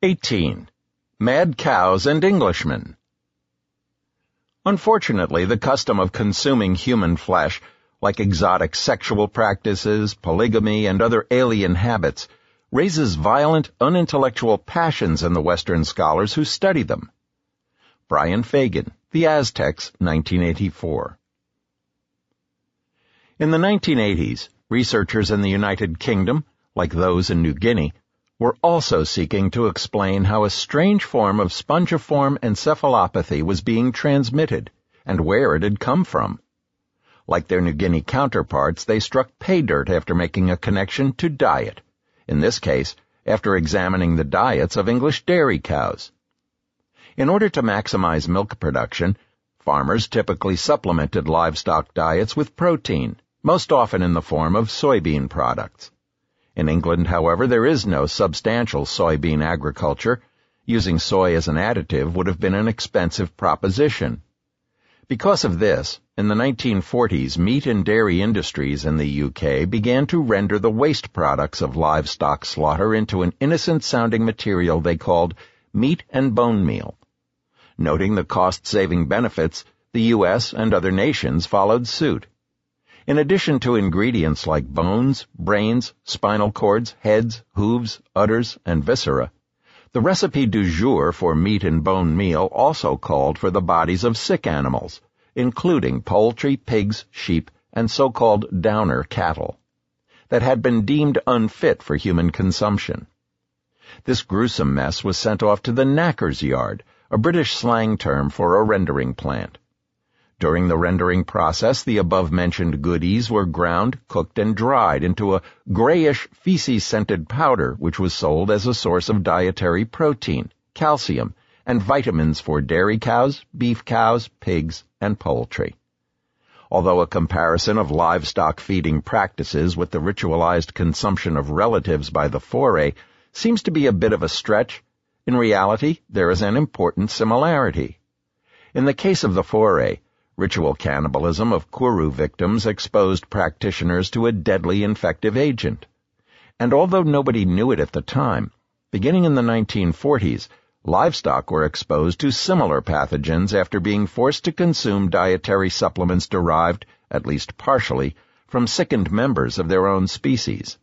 18. Mad Cows and Englishmen. Unfortunately, the custom of consuming human flesh, like exotic sexual practices, polygamy, and other alien habits, raises violent, unintellectual passions in the Western scholars who study them. Brian Fagan, The Aztecs, 1984. In the 1980s, researchers in the United Kingdom, like those in New Guinea, were also seeking to explain how a strange form of spongiform encephalopathy was being transmitted and where it had come from. Like their New Guinea counterparts, they struck pay dirt after making a connection to diet, in this case, after examining the diets of English dairy cows. In order to maximize milk production, farmers typically supplemented livestock diets with protein, most often in the form of soybean products. In England, however, there is no substantial soybean agriculture. Using soy as an additive would have been an expensive proposition. Because of this, in the 1940s, meat and dairy industries in the UK began to render the waste products of livestock slaughter into an innocent-sounding material they called meat and bone meal. Noting the cost-saving benefits, the US and other nations followed suit. In addition to ingredients like bones, brains, spinal cords, heads, hooves, udders, and viscera, the recipe du jour for meat and bone meal also called for the bodies of sick animals, including poultry, pigs, sheep, and so-called downer cattle, that had been deemed unfit for human consumption. This gruesome mess was sent off to the knacker's yard, a British slang term for a rendering plant. During the rendering process, the above-mentioned goodies were ground, cooked, and dried into a grayish, feces-scented powder which was sold as a source of dietary protein, calcium, and vitamins for dairy cows, beef cows, pigs, and poultry. Although a comparison of livestock feeding practices with the ritualized consumption of relatives by the foray seems to be a bit of a stretch, in reality there is an important similarity. In the case of the foray, ritual cannibalism of Kuru victims exposed practitioners to a deadly infective agent. And although nobody knew it at the time, beginning in the 1940s, livestock were exposed to similar pathogens after being forced to consume dietary supplements derived, at least partially, from sickened members of their own species.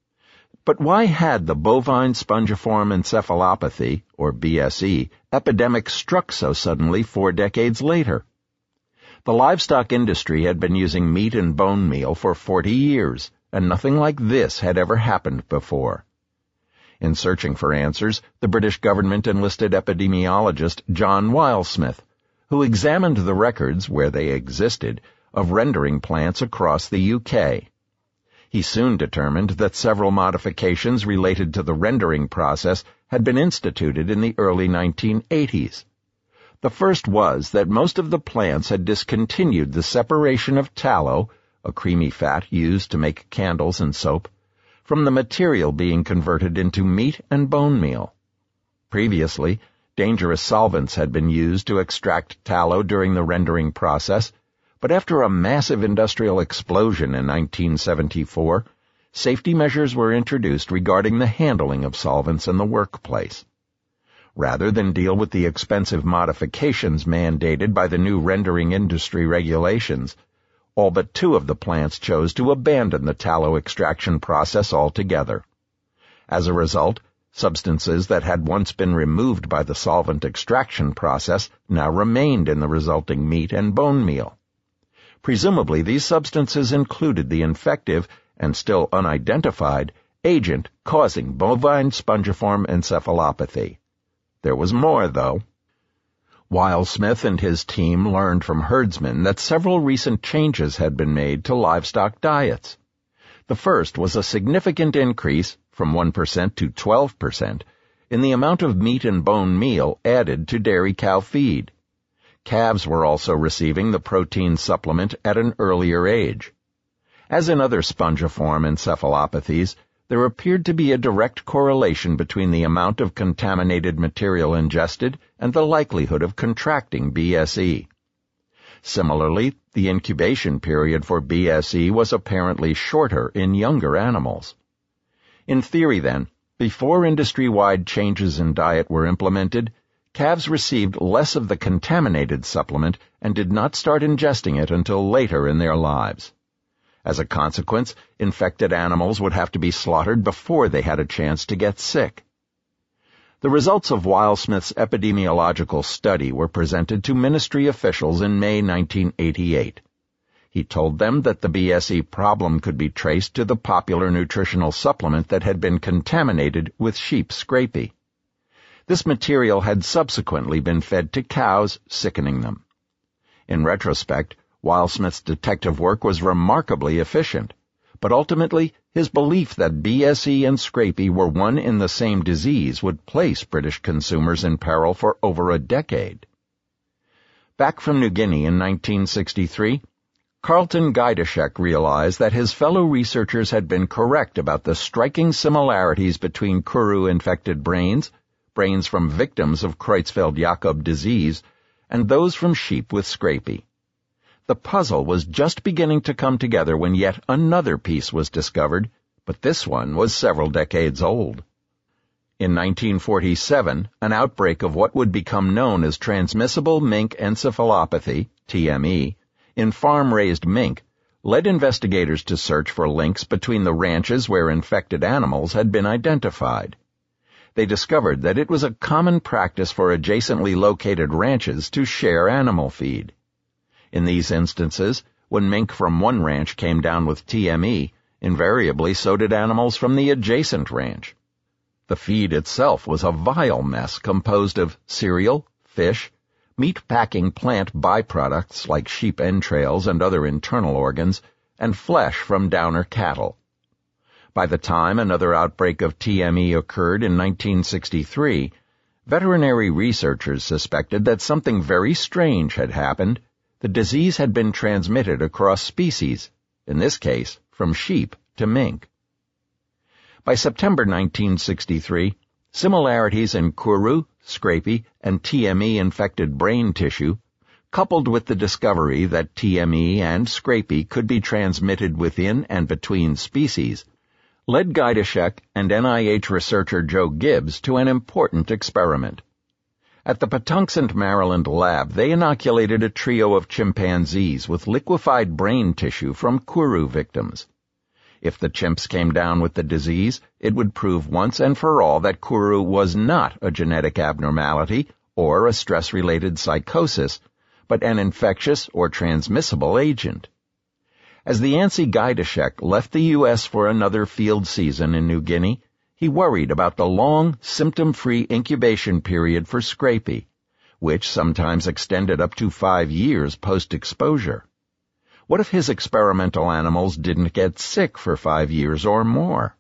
But why had the bovine spongiform encephalopathy, or BSE, epidemic struck so suddenly 4 decades later? The livestock industry had been using meat and bone meal for 40 years, and nothing like this had ever happened before. In searching for answers, the British government enlisted epidemiologist John Wilesmith, who examined the records, where they existed, of rendering plants across the UK. He soon determined that several modifications related to the rendering process had been instituted in the early 1980s. The first was that most of the plants had discontinued the separation of tallow, a creamy fat used to make candles and soap, from the material being converted into meat and bone meal. Previously, dangerous solvents had been used to extract tallow during the rendering process, but after a massive industrial explosion in 1974, safety measures were introduced regarding the handling of solvents in the workplace. Rather than deal with the expensive modifications mandated by the new rendering industry regulations, all but 2 of the plants chose to abandon the tallow extraction process altogether. As a result, substances that had once been removed by the solvent extraction process now remained in the resulting meat and bone meal. Presumably, these substances included the infective, and still unidentified, agent causing bovine spongiform encephalopathy. There was more, though. Wilesmith and his team learned from herdsmen that several recent changes had been made to livestock diets. The first was a significant increase, from 1% to 12%, in the amount of meat and bone meal added to dairy cow feed. Calves were also receiving the protein supplement at an earlier age. As in other spongiform encephalopathies, there appeared to be a direct correlation between the amount of contaminated material ingested and the likelihood of contracting BSE. Similarly, the incubation period for BSE was apparently shorter in younger animals. In theory, then, Before industry-wide changes in diet were implemented, calves received less of the contaminated supplement and did not start ingesting it until later in their lives. As a consequence, infected animals would have to be slaughtered before they had a chance to get sick. The results of Wildsmith's epidemiological study were presented to ministry officials in May 1988. He told them that the BSE problem could be traced to the popular nutritional supplement that had been contaminated with sheep scrapie. This material had subsequently been fed to cows, sickening them. In retrospect, Wildsmith's detective work was remarkably efficient, but ultimately his belief that BSE and scrapie were one in the same disease would place British consumers in peril for over a decade. Back from New Guinea in 1963, Carlton Gajdusek realized that his fellow researchers had been correct about the striking similarities between Kuru-infected brains from victims of Creutzfeldt-Jakob disease, and those from sheep with scrapie. The puzzle was just beginning to come together when yet another piece was discovered, but this one was several decades old. In 1947, an outbreak of what would become known as transmissible mink encephalopathy, TME, in farm-raised mink, led investigators to search for links between the ranches where infected animals had been identified. They discovered that it was a common practice for adjacently located ranches to share animal feed. In these instances, when mink from one ranch came down with TME, invariably so did animals from the adjacent ranch. The feed itself was a vile mess composed of cereal, fish, meat-packing plant byproducts like sheep entrails and other internal organs, and flesh from downer cattle. By the time another outbreak of TME occurred in 1963, veterinary researchers suspected that something very strange had happened. The disease had been transmitted across species, in this case, from sheep to mink. By September 1963, similarities in Kuru, scrapie, and TME-infected brain tissue, coupled with the discovery that TME and scrapie could be transmitted within and between species, led Gajdusek and NIH researcher Joe Gibbs to an important experiment. At the Patuxent, Maryland lab, they inoculated a trio of chimpanzees with liquefied brain tissue from Kuru victims. If the chimps came down with the disease, it would prove once and for all that Kuru was not a genetic abnormality or a stress-related psychosis, but an infectious or transmissible agent. As the ANSI Gajdusek left the U.S. for another field season in New Guinea, he worried about the long, symptom-free incubation period for scrapie, which sometimes extended up to 5 years post-exposure. What if his experimental animals didn't get sick for 5 years or more?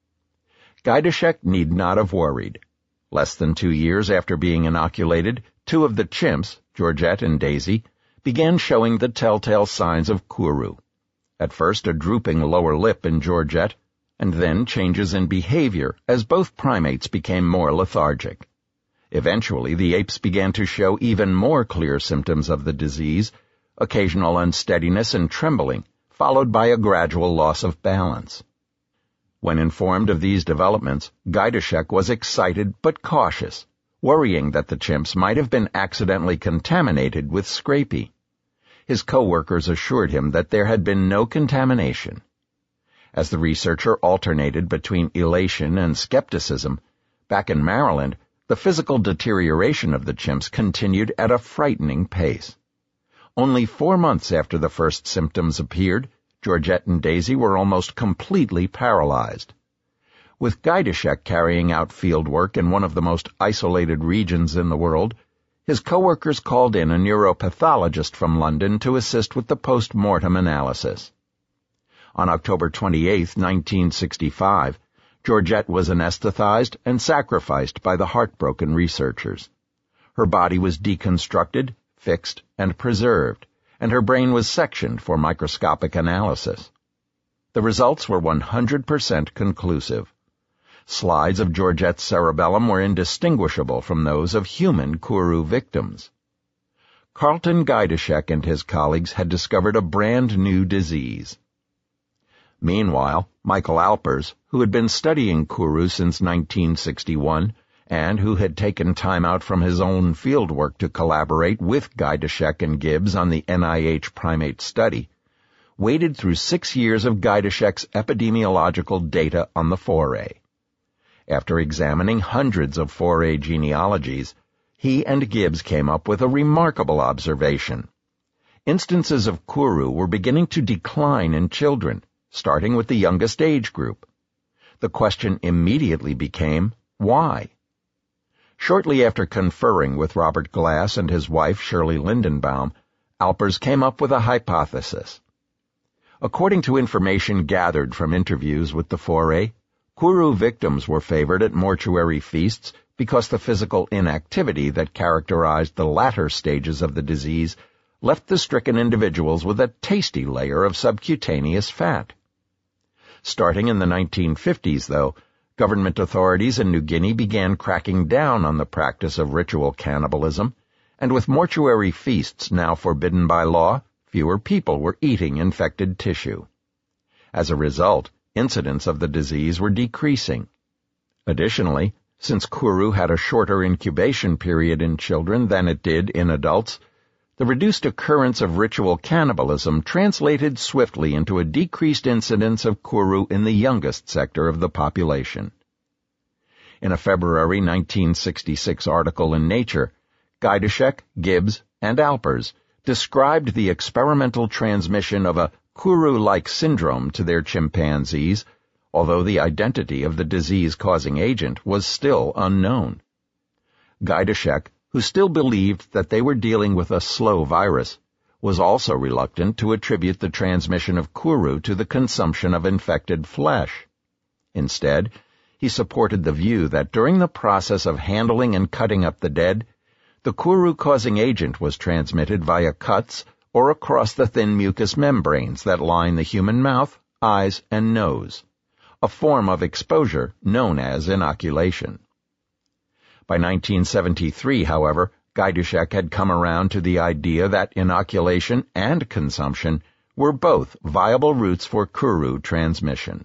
Gajdusek need not have worried. Less than 2 years after being inoculated, 2 of the chimps, Georgette and Daisy, began showing the telltale signs of Kuru. At first a drooping lower lip in Georgette, and then changes in behavior as both primates became more lethargic. Eventually, the apes began to show even more clear symptoms of the disease, occasional unsteadiness and trembling, followed by a gradual loss of balance. When informed of these developments, Gajdusek was excited but cautious, worrying that the chimps might have been accidentally contaminated with scrapie. His co-workers assured him that there had been no contamination. As the researcher alternated between elation and skepticism, back in Maryland, the physical deterioration of the chimps continued at a frightening pace. Only 4 months after the first symptoms appeared, Georgette and Daisy were almost completely paralyzed. With Gajdusek carrying out field work in one of the most isolated regions in the world, his co-workers called in a neuropathologist from London to assist with the post-mortem analysis. On October 28, 1965, Georgette was anesthetized and sacrificed by the heartbroken researchers. Her body was deconstructed, fixed, and preserved, and her brain was sectioned for microscopic analysis. The results were 100% conclusive. Slides of Georgette's cerebellum were indistinguishable from those of human Kuru victims. Carlton Gajdusek and his colleagues had discovered a brand new disease. Meanwhile, Michael Alpers, who had been studying Kuru since 1961 and who had taken time out from his own fieldwork to collaborate with Gajdusek and Gibbs on the NIH primate study, waded through 6 years of Gajdusek's epidemiological data on the foray. After examining hundreds of foray genealogies, he and Gibbs came up with a remarkable observation. Instances of Kuru were beginning to decline in children, starting with the youngest age group. The question immediately became, why? Shortly after conferring with Robert Glass and his wife Shirley Lindenbaum, Alpers came up with a hypothesis. According to information gathered from interviews with the foray, Kuru victims were favored at mortuary feasts because the physical inactivity that characterized the latter stages of the disease left the stricken individuals with a tasty layer of subcutaneous fat. Starting in the 1950s, though, government authorities in New Guinea began cracking down on the practice of ritual cannibalism, and with mortuary feasts now forbidden by law, fewer people were eating infected tissue. As a result, incidents of the disease were decreasing. Additionally, since Kuru had a shorter incubation period in children than it did in adults, the reduced occurrence of ritual cannibalism translated swiftly into a decreased incidence of Kuru in the youngest sector of the population. In a February 1966 article in Nature, Gajdusek, Gibbs, and Alpers described the experimental transmission of a Kuru-like syndrome to their chimpanzees, although the identity of the disease-causing agent was still unknown. Gajdusek, who still believed that they were dealing with a slow virus, was also reluctant to attribute the transmission of Kuru to the consumption of infected flesh. Instead, he supported the view that during the process of handling and cutting up the dead, the Kuru-causing agent was transmitted via cuts or across the thin mucous membranes that line the human mouth, eyes, and nose, a form of exposure known as inoculation. By 1973, however, Gajdusek had come around to the idea that inoculation and consumption were both viable routes for Kuru transmission.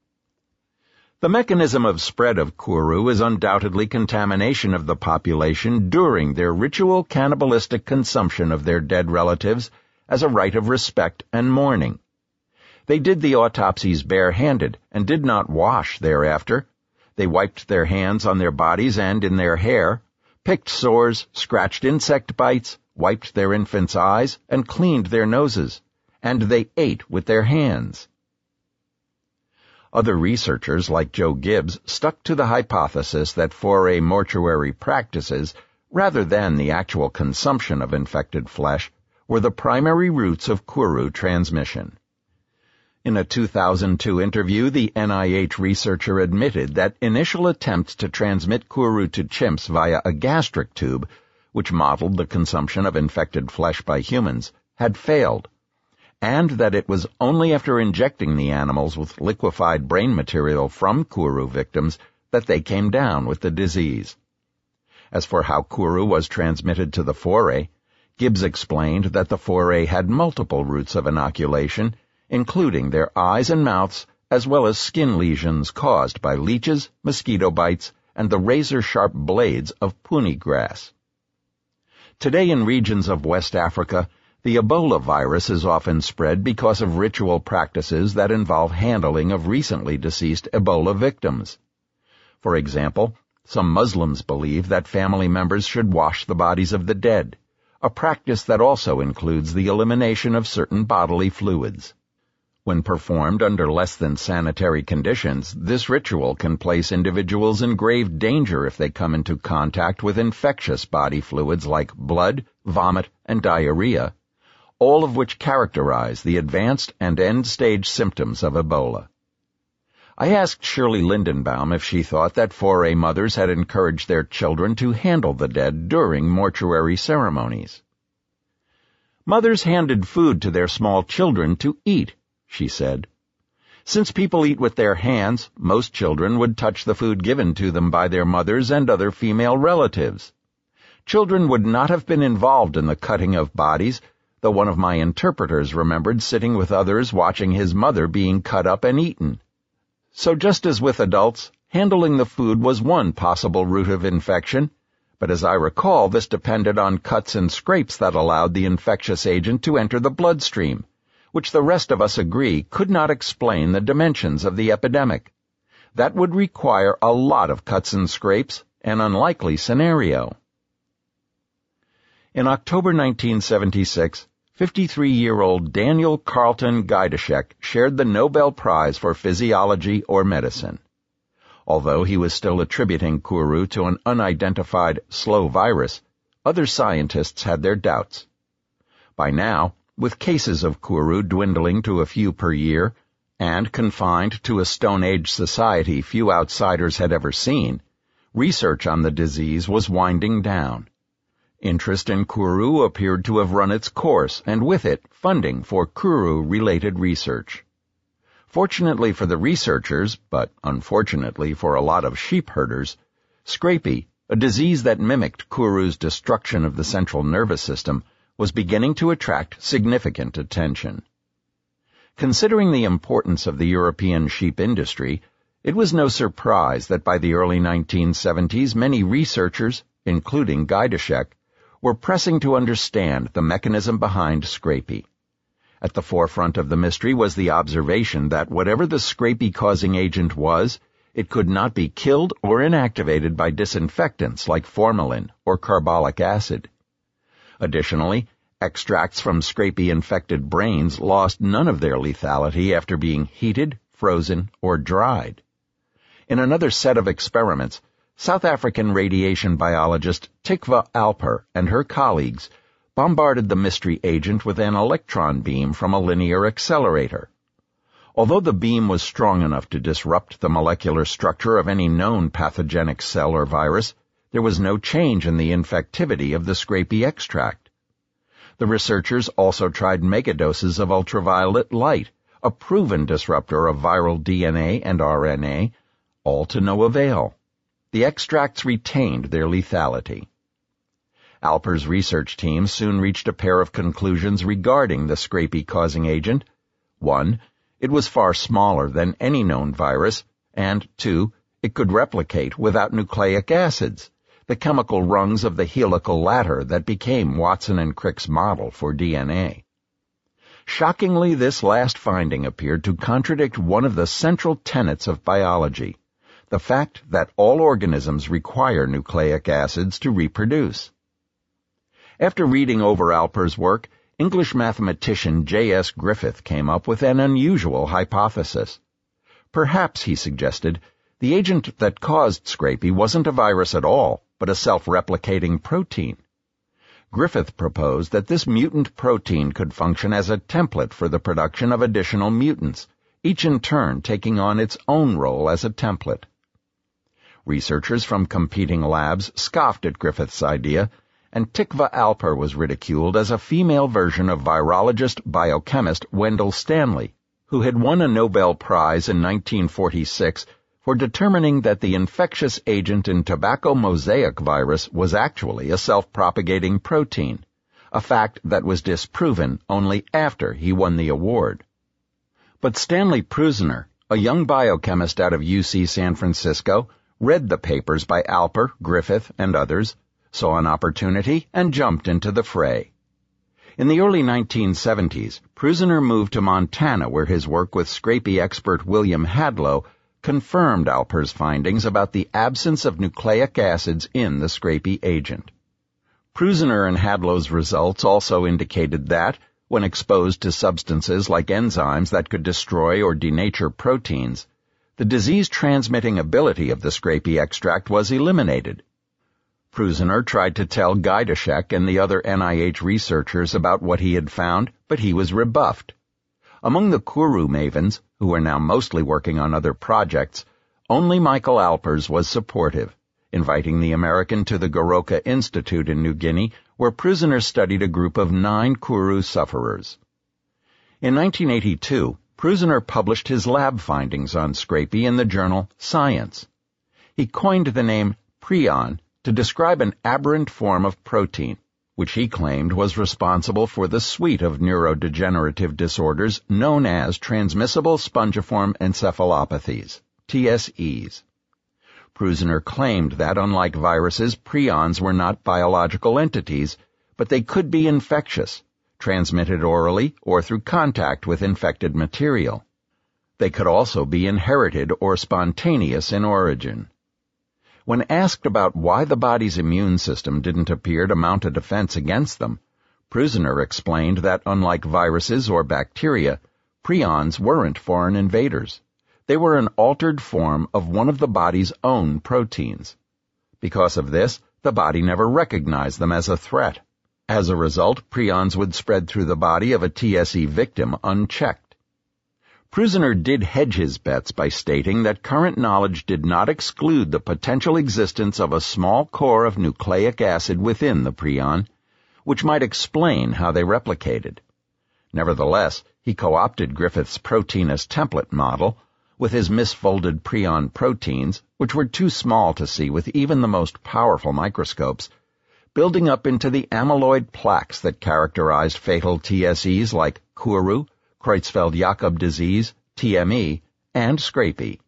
The mechanism of spread of Kuru is undoubtedly contamination of the population during their ritual cannibalistic consumption of their dead relatives as a rite of respect and mourning. They did the autopsies barehanded and did not wash thereafter. They wiped their hands on their bodies and in their hair, picked sores, scratched insect bites, wiped their infants' eyes, and cleaned their noses, and they ate with their hands. Other researchers, like Joe Gibbs, stuck to the hypothesis that foray mortuary practices, rather than the actual consumption of infected flesh, were the primary routes of Kuru transmission. In a 2002 interview, the NIH researcher admitted that initial attempts to transmit Kuru to chimps via a gastric tube, which modeled the consumption of infected flesh by humans, had failed, and that it was only after injecting the animals with liquefied brain material from Kuru victims that they came down with the disease. As for how Kuru was transmitted to the foray, Gibbs explained that the foray had multiple routes of inoculation, including their eyes and mouths, as well as skin lesions caused by leeches, mosquito bites, and the razor-sharp blades of puni grass. Today in regions of West Africa, the Ebola virus is often spread because of ritual practices that involve handling of recently deceased Ebola victims. For example, some Muslims believe that family members should wash the bodies of the dead, a practice that also includes the elimination of certain bodily fluids. When performed under less than sanitary conditions, this ritual can place individuals in grave danger if they come into contact with infectious body fluids like blood, vomit, and diarrhea, all of which characterize the advanced and end-stage symptoms of Ebola. I asked Shirley Lindenbaum if she thought that foray mothers had encouraged their children to handle the dead during mortuary ceremonies. Mothers handed food to their small children to eat, she said. Since people eat with their hands, most children would touch the food given to them by their mothers and other female relatives. Children would not have been involved in the cutting of bodies, though one of my interpreters remembered sitting with others watching his mother being cut up and eaten. So just as with adults, handling the food was one possible route of infection, but as I recall, this depended on cuts and scrapes that allowed the infectious agent to enter the bloodstream, which the rest of us agree could not explain the dimensions of the epidemic. That would require a lot of cuts and scrapes, an unlikely scenario. In October 1976, 53-year-old Daniel Carlton Gajdusek shared the Nobel Prize for Physiology or Medicine. Although he was still attributing Kuru to an unidentified slow virus, other scientists had their doubts. By now, with cases of Kuru dwindling to a few per year, and confined to a Stone Age society few outsiders had ever seen, research on the disease was winding down. Interest in Kuru appeared to have run its course, and with it, funding for Kuru-related research. Fortunately for the researchers, but unfortunately for a lot of sheep herders, scrapie, a disease that mimicked Kuru's destruction of the central nervous system, was beginning to attract significant attention. Considering the importance of the European sheep industry, it was no surprise that by the early 1970s many researchers, including Gajdusek, were pressing to understand the mechanism behind scrapie. At the forefront of the mystery was the observation that whatever the scrapie-causing agent was, it could not be killed or inactivated by disinfectants like formalin or carbolic acid. Additionally, extracts from scrapie-infected brains lost none of their lethality after being heated, frozen, or dried. In another set of experiments, South African radiation biologist Tikva Alper and her colleagues bombarded the mystery agent with an electron beam from a linear accelerator. Although the beam was strong enough to disrupt the molecular structure of any known pathogenic cell or virus, there was no change in the infectivity of the scrapie extract. The researchers also tried megadoses of ultraviolet light, a proven disruptor of viral DNA and RNA, all to no avail. The extracts retained their lethality. Alper's research team soon reached a pair of conclusions regarding the scrapie-causing agent. 1, it was far smaller than any known virus, and 2, it could replicate without nucleic acids, the chemical rungs of the helical ladder that became Watson and Crick's model for DNA. Shockingly, this last finding appeared to contradict one of the central tenets of biology, the fact that all organisms require nucleic acids to reproduce. After reading over Alper's work, English mathematician J.S. Griffith came up with an unusual hypothesis. Perhaps, he suggested, the agent that caused scrapie wasn't a virus at all, but a self-replicating protein. Griffith proposed that this mutant protein could function as a template for the production of additional mutants, each in turn taking on its own role as a template. Researchers from competing labs scoffed at Griffith's idea, and Tikva Alper was ridiculed as a female version of virologist-biochemist Wendell Stanley, who had won a Nobel Prize in 1946 for determining that the infectious agent in tobacco mosaic virus was actually a self-propagating protein, a fact that was disproven only after he won the award. But Stanley Prusiner, a young biochemist out of UC San Francisco, read the papers by Alper, Griffith, and others, saw an opportunity, and jumped into the fray. In the early 1970s, Prusiner moved to Montana, where his work with scrapie expert William Hadlow confirmed Alper's findings about the absence of nucleic acids in the scrapie agent. Prusiner and Hadlow's results also indicated that, when exposed to substances like enzymes that could destroy or denature proteins, the disease-transmitting ability of the scrapie extract was eliminated. Prusiner tried to tell Gajdusek and the other NIH researchers about what he had found, but he was rebuffed. Among the Kuru mavens, who were now mostly working on other projects, only Michael Alpers was supportive, inviting the American to the Goroka Institute in New Guinea, where Prusiner studied a group of 9 Kuru sufferers. In 1982, Prusiner published his lab findings on scrapie in the journal Science. He coined the name prion to describe an aberrant form of protein, which he claimed was responsible for the suite of neurodegenerative disorders known as transmissible spongiform encephalopathies, TSEs. Prusiner claimed that, unlike viruses, prions were not biological entities, but they could be infectious, transmitted orally or through contact with infected material. They could also be inherited or spontaneous in origin. When asked about why the body's immune system didn't appear to mount a defense against them, Prusiner explained that, unlike viruses or bacteria, prions weren't foreign invaders. They were an altered form of one of the body's own proteins. Because of this, the body never recognized them as a threat. As a result, prions would spread through the body of a TSE victim unchecked. Prusiner did hedge his bets by stating that current knowledge did not exclude the potential existence of a small core of nucleic acid within the prion, which might explain how they replicated. Nevertheless, he co-opted Griffith's proteinous template model with his misfolded prion proteins, which were too small to see with even the most powerful microscopes, building up into the amyloid plaques that characterized fatal TSEs like Kuru, Creutzfeldt-Jakob disease, TME, and Scrapie.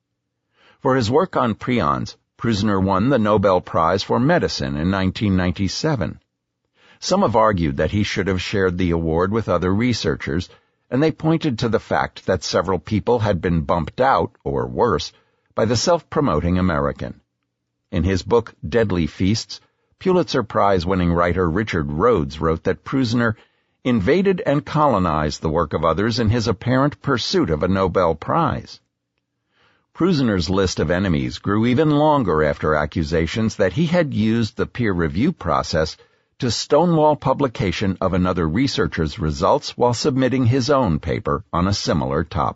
For his work on prions, Prusiner won the Nobel Prize for Medicine in 1997. Some have argued that he should have shared the award with other researchers, and they pointed to the fact that several people had been bumped out, or worse, by the self-promoting American. In his book Deadly Feasts, Pulitzer Prize-winning writer Richard Rhodes wrote that Prusiner invaded and colonized the work of others in his apparent pursuit of a Nobel Prize. Prusiner's list of enemies grew even longer after accusations that he had used the peer review process to stonewall publication of another researcher's results while submitting his own paper on a similar topic.